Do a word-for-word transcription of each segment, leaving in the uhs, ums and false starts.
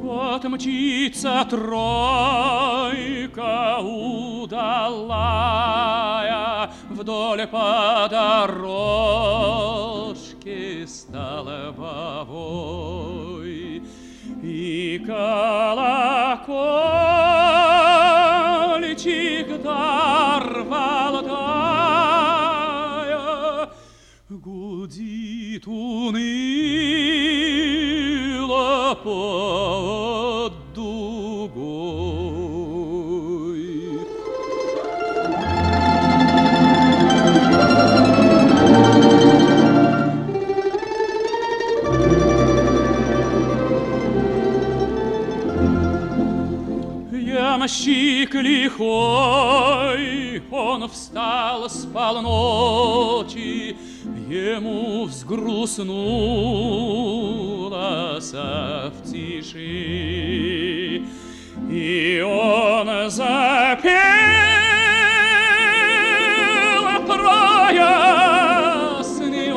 Вот мчится тройка удалая вдоль по дорожке столбовой, и колокольчик дар Валдая гудит уныло под дугой. Ямщик лихой, он встал с полночи, ему взгрустнулось в тиши, и он запел про ясные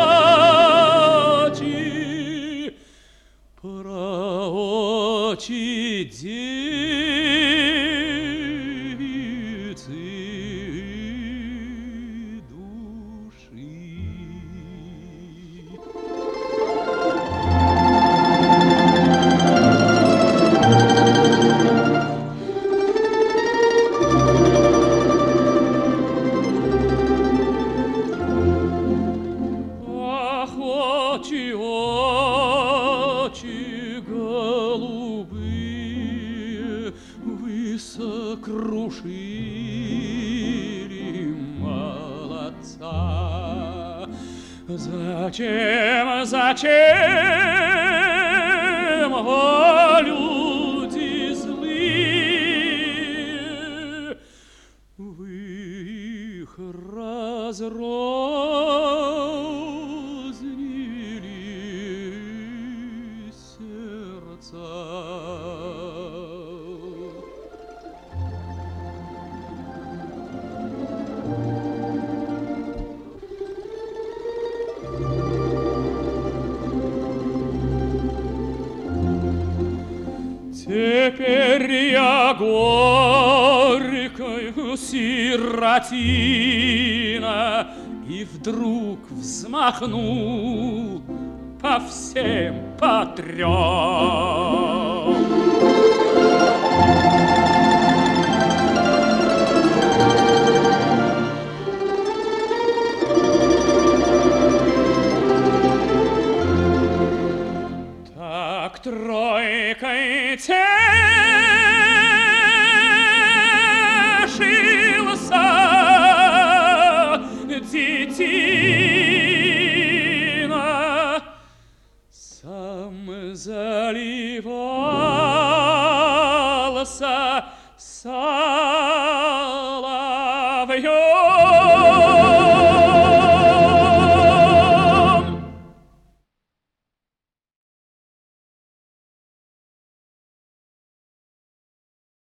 очи, про очи девицы души. Ах, очи, очи голубые, вы сокрушили молодца. Зачем, зачем, о, люди злые, вы их разрознили сердца? Теперь я горькая сиротина, и вдруг взмахну по всем по трем. Так тройкой тешился детина, сам заливался соловьем.